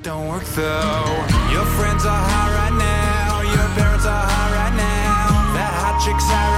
don't work though. Your friends are high right now. Your parents are high right now. That hot chick's high right now.